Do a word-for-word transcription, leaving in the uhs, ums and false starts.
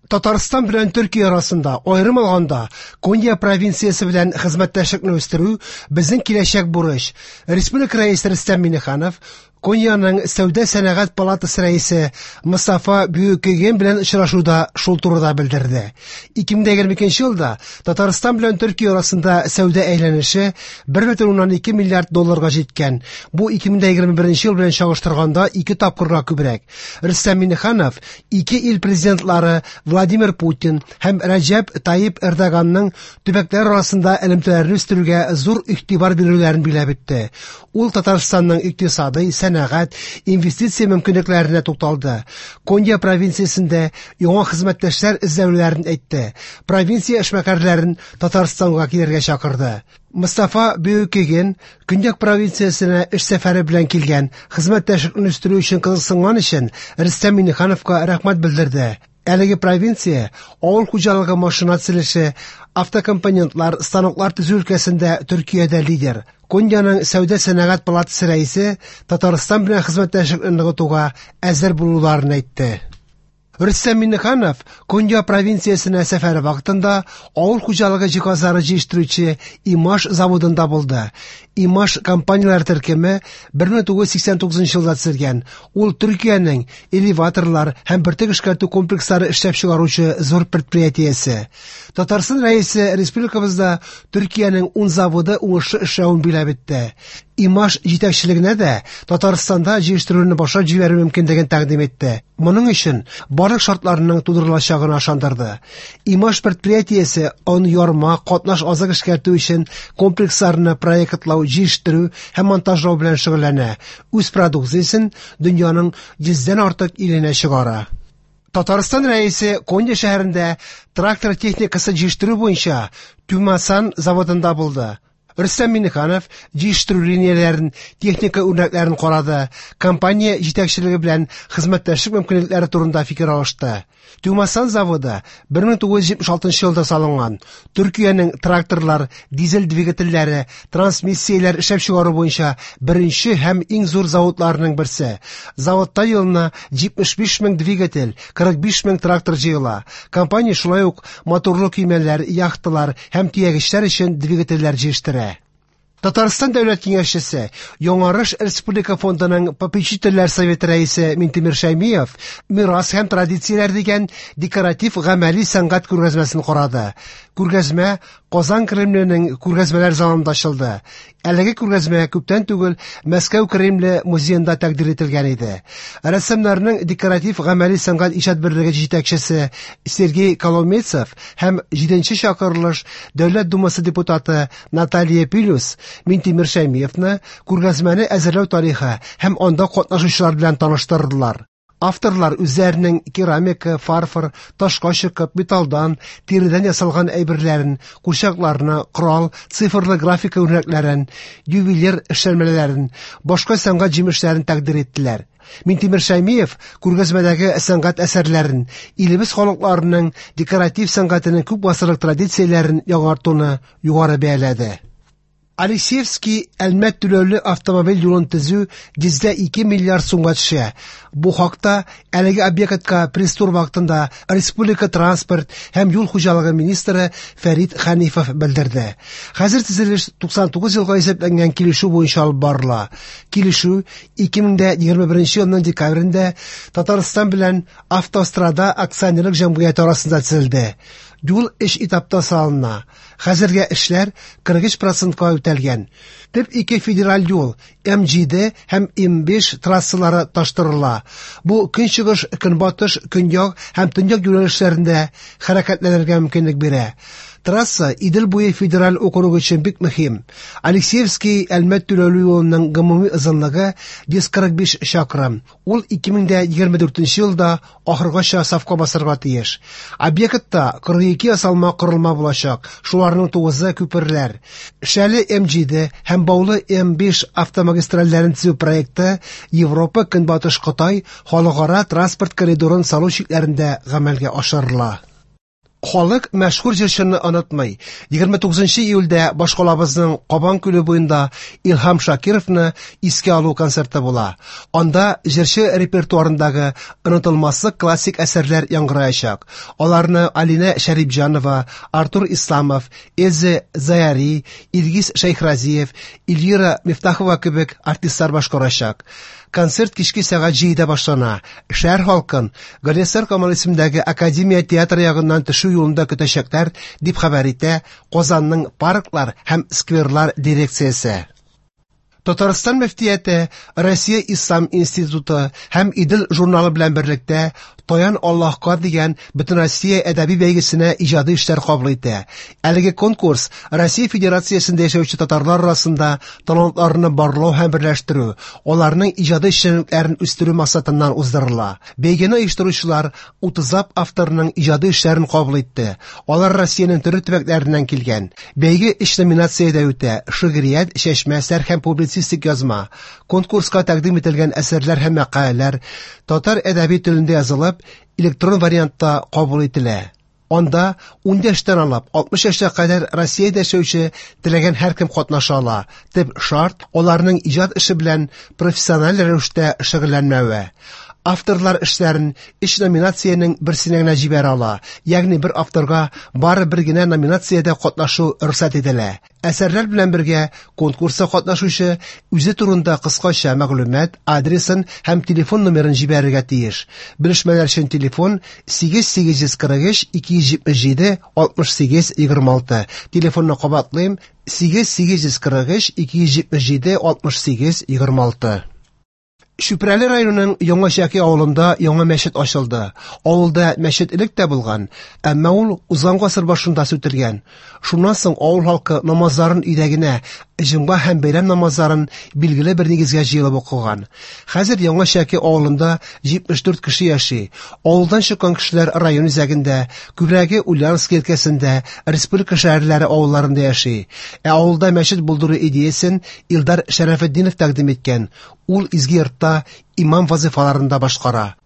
Татарстан белән Төркия арасында аерым алганда Коnya провинциясе белән хезмәттәшлекне үстерү безнең киләчәк бурыч. Республика рәисе Рөстәм Миңнеханов Коньяның сәүдә сәнәгать палатасы рәисе Мостафа Бөекеген белән очрашуда шул турыда белдерде. ике мең егерме икенче елда Татарстан белән Төркия арасында сәүдә әйләнеше бер бөтен уннан ике миллиард долларга җиткән. Бу ике мең егерме беренче ел белән чагыштырганда ике тапкырга күбрәк. Рөстәм Миңнеханов ике ил президентлары Владимир Путин һәм Рәҗәп Таyyip Эрдоганның төбәкләр арасында элемтәләрне үстерүгә зур игътибар бирүләрен биләп үтте. Ул Татарстанның икътисади, сәнәгать, инвестиция мөмкинлекләренә тукталды. Коnya провинциясендә яңа хезмәттәшләр эзләүләрен әйтте. Провинция эшмәкәрләрен Татарстанга килергә чакырды. Мостафа Бөекеген Көньяк провинциясенә эш сәфәре белән килгән, хезмәттәшлекне үстерү өчен кызыксынган өчен Рөстәм Миңнехановка рәхмәт белдерде. Әлеге провинция авыл хуҗалыгы машина төзелеше, автокомпонентлар, станоклар төзү өлкәсендә Төркиядә лидер. Коньяның сәүдә сәнәгать палатасы рәисе Татарстан белән хезмәттәшлекне ныгытуга әзер булуларын әйтте. Рөстәм Миңнеханов Коnya провинциясенә сәфәре вакытында авыл хуҗалыгы җиһазлары җитештерүче Имаш заводында булды. Имаш компанияләр төркеме бер мең тугыз йөз сиксән тугызынчы елда төзелгән. Ул Төркиянең элеваторлар һәм бертөк эшкәртү комплекслары эшләп чыгаручы зур предприятиесе. Татарстан рәисе республикабызда Төркиянең ун заводы уңышлы эшләвен биләп итте. Имаш җитәкчелегенә дә Татарстанда җитештерүне башлап җибәрү мөмкинлеген тәкъдим итте. Моның өчен барлык шартларның тудырылачагын ышандырды. Имаш предприятиесе он ярма, катнаш азык эшкәртү өчен комплексларны проектлау, җитештерү һәм монтажлау белән шөгыльләнә. Үз продукциясен дөньяның йөздән артык иленә чыгара. Татарстан рәисе Коnya шәһәрендә трактор техникасы җитештерү буенча Тумасан заводында булды. Рөстәм Миңнеханов җитештерү линияләрен, техника үрнәкләрен карады. Компания җитәкчелеге белән хезмәттәшлек мөмкинлекләре турында фикер алышты. Тумасан заводы бер мең тугыз йөз җитмеш алтынчы елда салынган. Төркиянең тракторлар, дизель двигательләре, трансмиссияләр эшләп чыгару буенча беренче һәм иң зур заводларның берсе. Заводта елына җитмеш биш мең двигатель, кырык биш мең трактор җыела. Компания шулай ук моторлы көймәләр, яхталар һәм төягечләр өчен двигательләр җитештерә. Татарстан дәүләт киңәшчесе, Яңарыш Республика фондының попечительләр советы рәисе Минтимер Шәймиев мирас һәм традицияләр дигән декоратив гамәли сәнгать күргәзмәсен карады. Күргәзмә Казан Кремленең күргәзмәләр залында ачылды. Әлеге күргәзмә күптән түгел Мәскәү Кремле музеенда тәкъдим ителгән иде. Рәссамнарның декоратив гамәли сәнгать иҗат берлеге җитәкчесе Сергей Коломейцев һәм җиденче чакырылыш Дәүләт Думасы депутаты Наталья Пилюс Минтимер Шәймиевны күргәзмәне әзерләү тарихы һәм анда катнашучылар белән таныштырдылар. Авторлар үзләренең керамика, фарфор, ташка чыккан металлдан, тиридән ясалган әйберләрен, курчакларны, корал, цифрлы графика үрнәкләрен, ювелир эшләнмәләрен, башка сәнгать җимешләрен тәкъдим иттеләр. Минтимер Шәймиев күргәзмәдәге сәнгать әсәрләрен, илебез халыкларының декоратив сәнгатенең күп гасырлык традицияләрен яңартуны югары бәяләде. Алексеевский Әлмәт түләүле автомобиль юлын төзү йөз ике миллиард сумга төшә. Бу хакта әлеге объектка пресс-тур вакытында Республика транспорт һәм юл хуҗалыгы министры Фәрит Хәнифов белдерде. Хәзер төзелеш туксан тугыз елга исәпләнгән килешү буенча алып барыла. Килешү ике мең егерме беренче елның декабрендә Татарстан белән Автострада акционерлык җәмгыяте арасында төзелде. Юл эш этапта салына. Хәзергә эшләр кырык өч процентка үтәлгән. Төп ике федераль юл эм җиде һәм эм биш трассалары таштырыла. Бу көнчыгыш, көнбатыш, көньяк һәм төньяк юнәлешләрендә хәрәкәтләнергә мөмкинлек бирә. Трасса Идел буе федераль округы өчен бик мөһим. Алексеевский Әлмәт түләүле юлының гомуми озынлыгы йөз кырык биш чакрым. Ул ике мең егерме дүртенче елда ахыргача сафка басырга тиеш. Объектта кырык ике ясалма корылма булачак. Шуларның тугызы күперләр. Шәле эм җиде һәм Баулы эм биш автомагистральләрен төзү проекты Европа, Көнбатыш Кытай халыкара транспорт коридорын салу шикләрендә гамәлгә ашырыла. Халык мәшһүр җырчыны онытмый. егерме тугызынчы июльдә башкалабызның Кабан күле буенда Илһам Шакировны искә алу концерты була. Анда җырчы репертуарындагы онытылмаслык классик әсәрләр яңгыраячак. Аларны Алина Шәрипҗанова, Артур Исламов, Эзе Заяри, Илгиз Шәйхразиев, Ильира Мифтахова кебек артистлар башкарачак. Концерт кичке сәгать җидедә башлана. Шәһәр халкын Галиәсгар Камал исемендәге Академия театры ягыннан төшү юлында көтәчәкләр, дип хәбәр итә Казанның парклар һәм скверлар дирекциясе. Татарстан мөфтияте, Россия Ислам институты һәм Идел журналы белән берлектә Таян Аллаһка дигән Бөтен Россия әдәби бәйгесенә иҗади эшләр кабул итә. Әлеге конкурс Россия Федерациясендә яшәүче татарлар арасында талантларны барлау һәм берләштерү, аларның иҗади эшчәнлекләрен үстерү максатыннан уздырыла. Бәйгене оештыручылар утызлап авторның иҗади эшләрен кабул итте. Алар Россиянең төрле төбәкләреннән килгән. Бәйге өч номинациядә үтә: шигърият, чәчмә әсәр һәм публицистик язма. Конкурска тәкъдим ителгән әсәрләр һәм мәкаләләр татар әдәби телендә язылып, электрон вариантта кабул ителә. Анда ун яшьтән алып алтмыш яшькә кадәр Россиядә яшәүче теләгән һәркем катнаша ала. Төп шарт аларның иҗат эше белән профессиональ рәвештә шөгыльләнмәве. Авторлар эшләрен өч номинациянең берсенә генә җибәрә ала, ягъни бер авторга бары бер генә номинациядә катнашу рөхсәт ителә. Әсәрләр белән бергә конкурста катнашучы үзе турында кыскача мәгълүмат, адресын һәм телефон номерын җибәрергә тиеш. Белешмәләр өчен телефон сигез сигез кырык өч ике йөз җитмеш җиде алтмыш сигез егерме алты. Телефонны кабатлыйм: сигез сигез кырык өч ике йөз җитмеш җиде алтмыш сигез егерме алты. Шүпрәле районының Яңа Шәки авылында яңа мәчет ачылды. Авылда мәчет элек тә булган, әмма ул узган гасыр башында сүтелгән. Шуннан соң авыл халкы намазларын өйдә генә, җомга һәм бәйрәм намазларын билгеле бер нигезгә җыелып укыган. Хәзер Яңа Шәки авылында җитмеш дүрт кеше яши. Авылдан чыккан кешеләр район үзәгендә, күбрәге Ульяновск өлкәсендә, республика шәһәрләре авылларында яши. Ә авылда мәчет булдыру идеясен Илдар Шәрәфетдинов тәкъдим иткән. Ул изге йортта имам вазифаларында башкара.